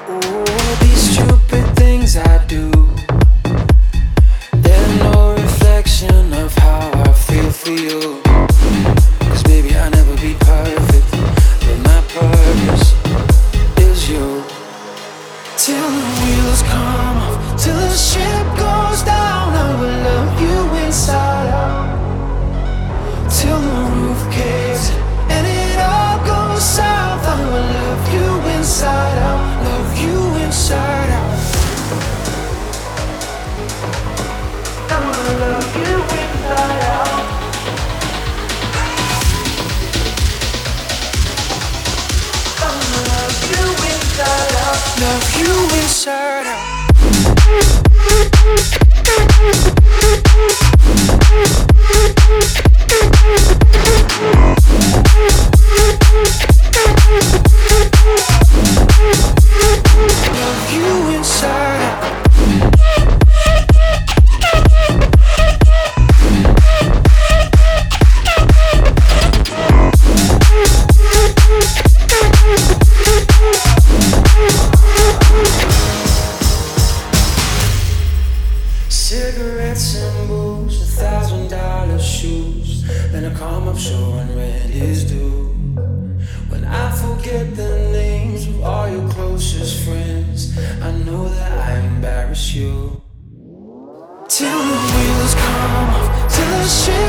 Oh, these stupid things I do, they're no reflection of how I feel for you. 'Cause baby, I'll never be perfect, but my purpose is you. Till the wheels come off, till the ship goes down, I will love you inside out. Till the roof caves in and it all goes south, I will love you inside out, love you inside out. I will love you inside out. I will love you inside out, love you inside out. Love you inside out. Cigarettes and booze, $1,000 shoes, and a come-up show when rent is due. When I forget the names of all your closest friends, I know that I embarrass you. Till the wheels come off, till the shit